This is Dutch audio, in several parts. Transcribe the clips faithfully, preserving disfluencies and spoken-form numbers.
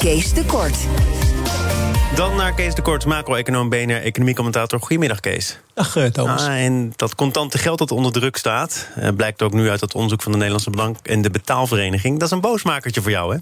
Kees de Kort. Dan naar Kees de Kort, macro-econoom, B N R, economiecommentator. Goedemiddag, Kees. Dag, uh, Thomas. Ah, en dat contante geld dat onder druk staat, uh, blijkt ook nu uit het onderzoek van de Nederlandse Bank en de Betaalvereniging. Dat is een boosmakertje voor jou, hè?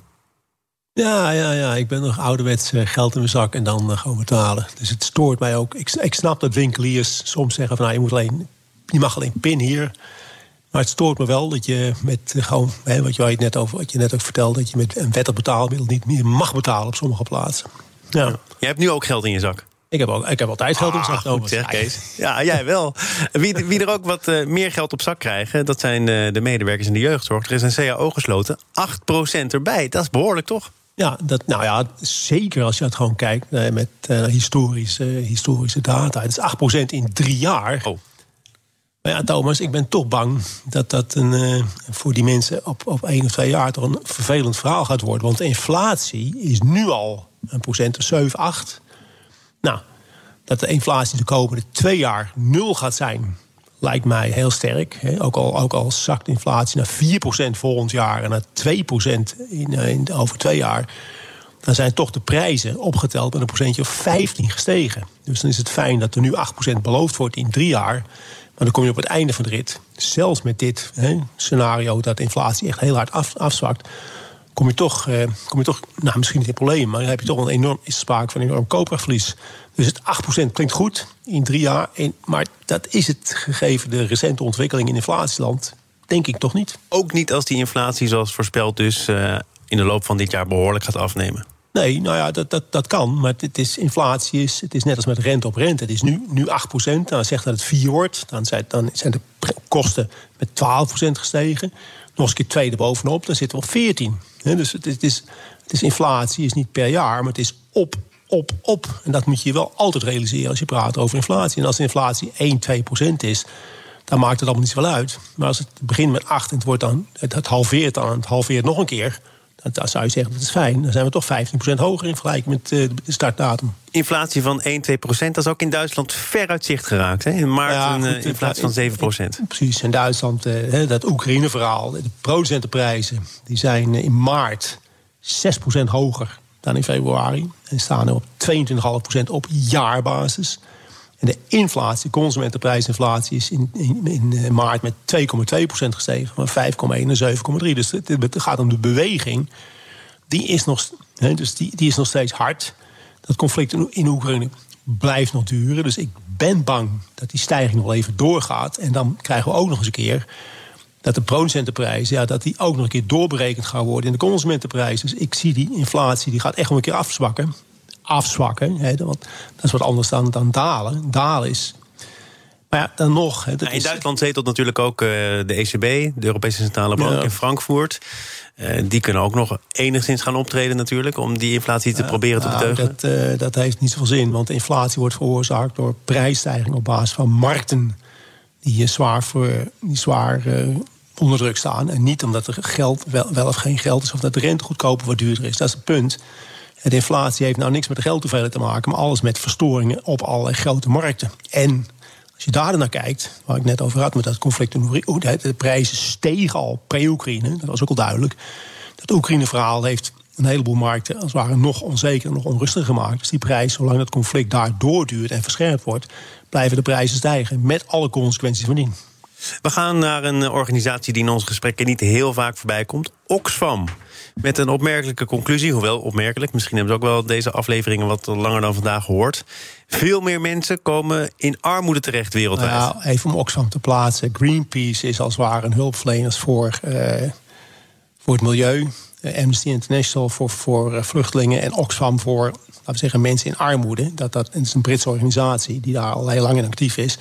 Ja, ja, ja. Ik ben nog ouderwets uh, geld in mijn zak en dan uh, gewoon betalen. Dus het stoort mij ook. Ik, ik snap dat winkeliers soms zeggen van, nou, je moet alleen, je mag alleen pin hier. Maar het stoort me wel dat je met uh, gewoon, hè, wat je net over, wat je net ook vertelde, dat je met een wettig betaalmiddel niet meer mag betalen op sommige plaatsen. Ja. Ja. Jij hebt nu ook geld in je zak. Ik heb, ook, ik heb altijd geld in mijn zak, ah, Thomas. Goed zeg, Kees. Ja, jij wel. Wie, wie er ook wat uh, meer geld op zak krijgen, dat zijn uh, de medewerkers in de jeugdzorg. Er is een C A O gesloten. acht procent erbij. Dat is behoorlijk, toch? Ja, dat, nou ja, zeker als je het gewoon kijkt uh, met uh, historische, historische data. Het is acht procent in drie jaar. Oh. Maar ja, Thomas, ik ben toch bang dat dat een, uh, voor die mensen op, op één of twee jaar toch een vervelend verhaal gaat worden. Want de inflatie is nu al een procent of zeven, acht. Nou, dat de inflatie de komende twee jaar nul gaat zijn, lijkt mij heel sterk. Hè. Ook, al, ook al zakt de inflatie naar vier procent volgend jaar en naar twee procent in, in, over twee jaar, dan zijn toch de prijzen opgeteld met een procentje of vijftien gestegen. Dus dan is het fijn dat er nu acht procent beloofd wordt in drie jaar. Maar dan kom je op het einde van de rit, zelfs met dit hè, scenario dat de inflatie echt heel hard af, afzwakt, kom je toch, eh, kom je toch nou, misschien niet in problemen, maar dan heb je toch wel een enorm, is sprake van een enorm koopkrachtverlies. Dus het acht procent klinkt goed in drie jaar, en, maar dat is het gegeven de recente ontwikkeling in inflatieland, denk ik toch niet. Ook niet als die inflatie, zoals voorspeld, dus uh, in de loop van dit jaar behoorlijk gaat afnemen. Nee, nou ja, dat, dat, dat kan. Maar het is, inflatie is, het is net als met rente op rente. Het is nu, nu acht procent. Dan zegt dat het vier wordt. Dan zijn, dan zijn de kosten met twaalf procent gestegen. Nog eens een keer twee erbovenop. Dan zitten we op veertien. He, dus het, het, is, het is inflatie is niet per jaar, maar het is op, op, op. En dat moet je wel altijd realiseren als je praat over inflatie. En als de inflatie één, twee procent is, dan maakt het allemaal niet zoveel uit. Maar als het begint met acht en het, wordt dan, het, het halveert dan, het halveert nog een keer, dan zou je zeggen dat is fijn. Dan zijn we toch vijftien procent hoger in vergelijking met de startdatum. Inflatie van één, twee procent, dat is ook in Duitsland ver uit zicht geraakt. Hè? In maart ja, een goed, inflatie van zeven procent. Precies, in Duitsland, dat Oekraïne-verhaal. De producentenprijzen die zijn in maart zes procent hoger dan in februari. En staan er op tweeëntwintig komma vijf procent op jaarbasis. En de inflatie, de consumentenprijsinflatie, is in, in, in maart met twee komma twee procent gestegen. Van vijf komma één naar zeven komma drie. Dus het, het gaat om de beweging. Die is nog, he, dus die, die is nog steeds hard. Dat conflict in, in Oekraïne blijft nog duren. Dus ik ben bang dat die stijging nog even doorgaat. En dan krijgen we ook nog eens een keer dat de producentenprijzen, ja, dat die ook nog een keer doorberekend gaan worden in de consumentenprijzen. Dus ik zie die inflatie, die gaat echt wel een keer afzwakken. afzwakken. Hè, want dat is wat anders dan, dan dalen. Dalen is. Maar ja, dan nog. Hè, dat nou, in is, Duitsland zetelt natuurlijk ook uh, de E C B, de Europese Centrale Bank, ja, in Frankfurt. Uh, die kunnen ook nog enigszins gaan optreden natuurlijk om die inflatie te uh, proberen te nou, beteugelen. Dat, uh, dat heeft niet zoveel zin, want de inflatie wordt veroorzaakt door prijsstijging op basis van markten die zwaar, voor, die zwaar uh, onder druk staan. En niet omdat er geld, wel, wel of geen geld is, of dat de rente goedkoper wat duurder is. Dat is het punt. De inflatie heeft nou niks met de geldhoeveelheid te maken, maar alles met verstoringen op allerlei grote markten. En als je daar naar kijkt, waar ik net over had met dat conflict in Oekraïne, de prijzen stegen al pre-Oekraïne, dat was ook al duidelijk. Dat Oekraïne-verhaal heeft een heleboel markten als het ware nog onzeker en nog onrustiger gemaakt. Dus die prijs, zolang het conflict daar doorduurt en verscherpt wordt, blijven de prijzen stijgen met alle consequenties van dien. We gaan naar een organisatie die in onze gesprekken niet heel vaak voorbij komt, Oxfam. Met een opmerkelijke conclusie, hoewel opmerkelijk, misschien hebben ze ook wel deze afleveringen wat langer dan vandaag gehoord. Veel meer mensen komen in armoede terecht wereldwijd. Nou, even om Oxfam te plaatsen. Greenpeace is als het ware een hulpverlener voor, uh, voor het milieu. Uh, Amnesty International voor, voor uh, vluchtelingen. En Oxfam voor, laten we zeggen, mensen in armoede. Dat, dat, dat is een Britse organisatie die daar al heel lang in actief is.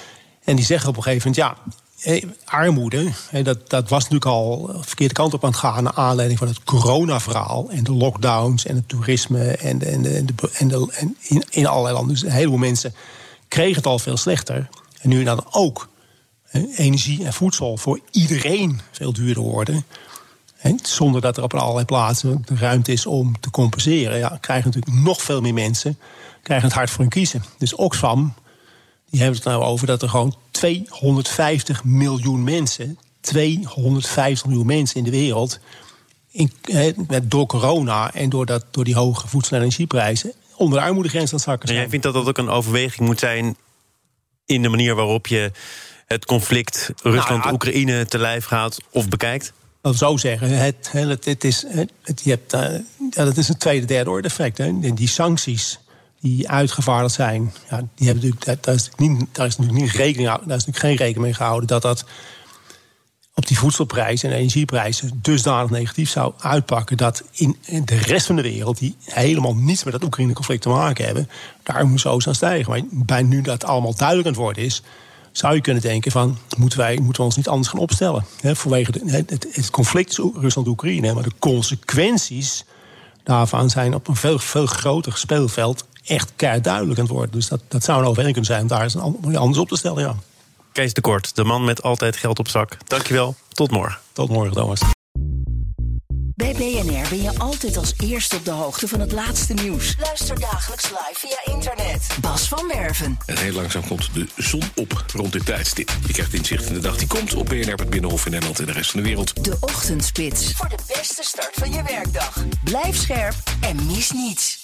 En die zeggen op een gegeven moment, ja, Hey, armoede, hey, dat, dat was natuurlijk al de verkeerde kant op aan het gaan naar aanleiding van het coronaverhaal en de lockdowns en het toerisme en, de, en, de, en, de, en, de, en in, in allerlei landen. Dus een heleboel mensen kregen het al veel slechter. En nu dan ook hey, energie en voedsel voor iedereen veel duurder worden. Hey, zonder dat er op allerlei plaatsen de ruimte is om te compenseren. Ja, krijgen natuurlijk nog veel meer mensen krijgen het hard voor hun kiezen. Dus Oxfam, die hebben het nou over dat er gewoon tweehonderdvijftig miljoen mensen, tweehonderdvijftig miljoen mensen in de wereld in, door corona en door, dat, door die hoge voedsel- en energieprijzen onder de armoedegrens aan het zakken zijn. En jij vindt dat dat ook een overweging moet zijn in de manier waarop je het conflict Rusland-Oekraïne nou, te lijf gaat of bekijkt? Dat zou zeggen, het, het, het is, het, je hebt, uh, ja, dat is een tweede, derde orde effect. Hè. En die sancties die uitgevaardigd zijn, ja, die hebben natuurlijk, daar is niet, daar is natuurlijk niet rekening, daar is natuurlijk geen rekening mee gehouden dat dat op die voedselprijzen en energieprijzen dusdanig negatief zou uitpakken dat in de rest van de wereld, die helemaal niets met dat Oekraïne-conflict te maken hebben, daar moet zo aan stijgen. Maar bij nu dat allemaal duidelijk aan het worden is, zou je kunnen denken van, moeten wij moeten we ons niet anders gaan opstellen? He, vanwege de, het, het conflict Rusland-Oekraïne, maar de consequenties daarvan zijn op een veel, veel groter speelveld echt keihard duidelijk aan het worden. Dus dat, dat zou een overweging kunnen zijn om daar eens een anders op te stellen, ja. Kees de Kort, de man met altijd geld op zak. Dankjewel, tot morgen. Tot morgen, Thomas. Bij B N R ben je altijd als eerste op de hoogte van het laatste nieuws. Luister dagelijks live via internet. Bas van Werven. En heel langzaam komt de zon op rond dit tijdstip. Je krijgt inzicht in de dag die komt op B N R, het Binnenhof in Nederland en de rest van de wereld. De Ochtendspits. Voor de beste start van je werkdag. Blijf scherp en mis niets.